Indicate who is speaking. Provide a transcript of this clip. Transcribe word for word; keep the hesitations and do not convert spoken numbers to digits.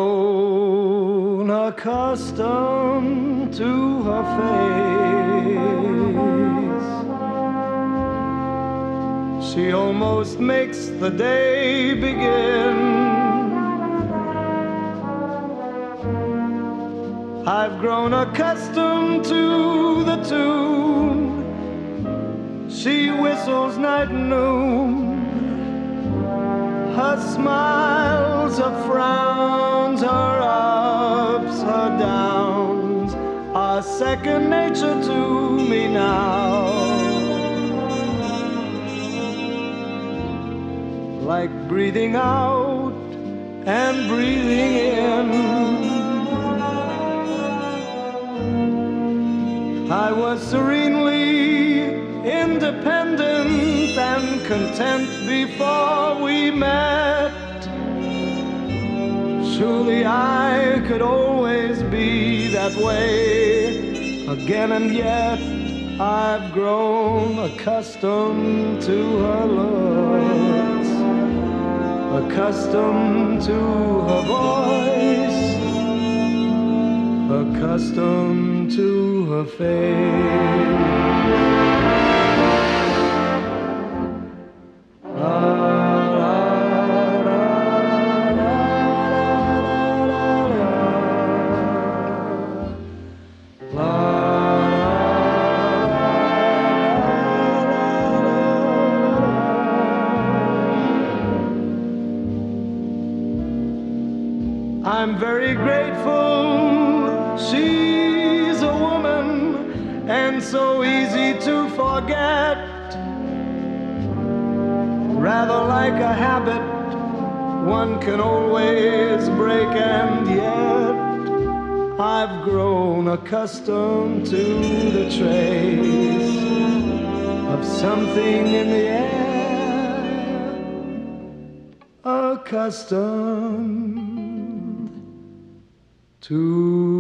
Speaker 1: grown accustomed to her face. She almost makes the day begin. I've grown accustomed to the tune she whistles night and noon. Her smiles, her frowns, her ups, her downs are second nature to me now. Like breathing out and breathing in. I was serenely independent and content before we met. Surely I could always be that way again, and yet I've grown accustomed to her looks, accustomed to her voice, accustomed to her face. I'm very grateful she's a woman and so easy to forget. Rather like a habit one can always break, and yet I've grown accustomed to the trace of something in the air, accustomed to